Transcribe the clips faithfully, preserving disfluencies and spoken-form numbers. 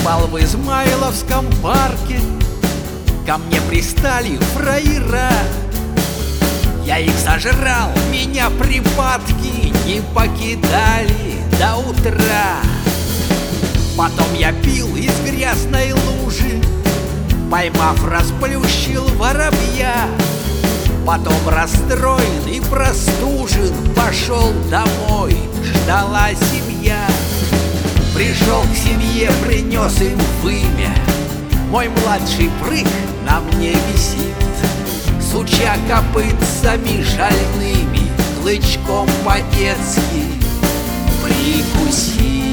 Бывал в Измайловском парке, ко мне пристали фраера. Я их сожрал, меня припадки не покидали до утра. Потом я пил из грязной лужи, поймав, расплющил воробья. Потом расстроен и простужен пошел домой, ждала семья. Пришел к семье, принес им вымя. Мой младший прыг на мне висит, суча копытцами шальными, клычком по-детски прикуси.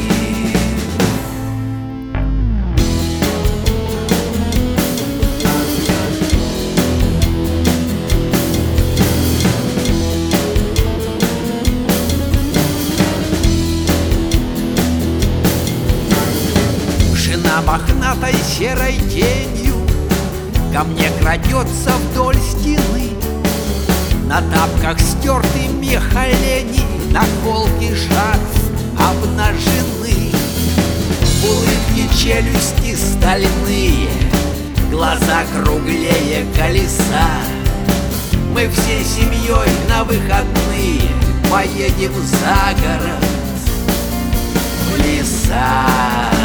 Жена мохнатой серой тенью ко мне крадется вдоль стены. На тапках стертый мех оленей, на холке шарф обнажены. В улыбке челюсти стальные, глаза круглее колеса. Мы всей семьей на выходные поедем за город, в леса.